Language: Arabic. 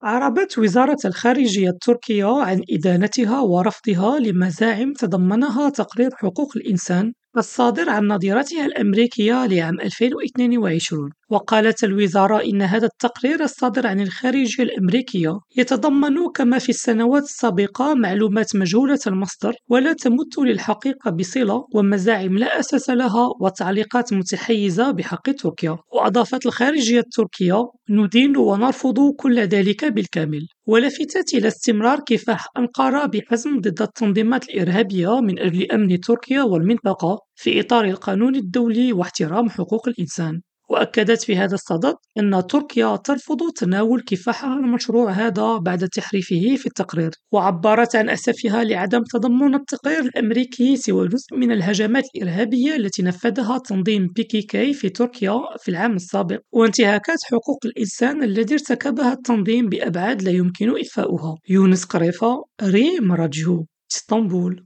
أعربت وزارة الخارجية التركية عن إدانتها ورفضها لمزاعم تضمنها تقرير حقوق الإنسان الصادر عن نظيرتها الأمريكية لعام 2022. وقالت الوزارة إن هذا التقرير الصادر عن الخارجية الأمريكية يتضمن كما في السنوات السابقة معلومات مجهولة المصدر ولا تمت للحقيقة بصلة، ومزاعم لا أساس لها، وتعليقات متحيزة بحق تركيا. وأضافت الخارجية التركية: ندين ونرفض كل ذلك بالكامل، ولفتت إلى استمرار كفاح أنقرة بحزم ضد التنظيمات الإرهابية من أجل أمن تركيا والمنطقة في إطار القانون الدولي واحترام حقوق الإنسان. وأكدت في هذا الصدد أن تركيا ترفض تناول كفاحها المشروع هذا بعد تحريفه في التقرير، وعبرت عن أسفها لعدم تضمن التقرير الأمريكي سوى جزء من الهجمات الإرهابية التي نفذها تنظيم PKK في تركيا في العام السابق، وانتهاكات حقوق الإنسان الذي ارتكبها التنظيم بأبعاد لا يمكن إخفاؤها. يونس قريفة، ريم راديو، اسطنبول.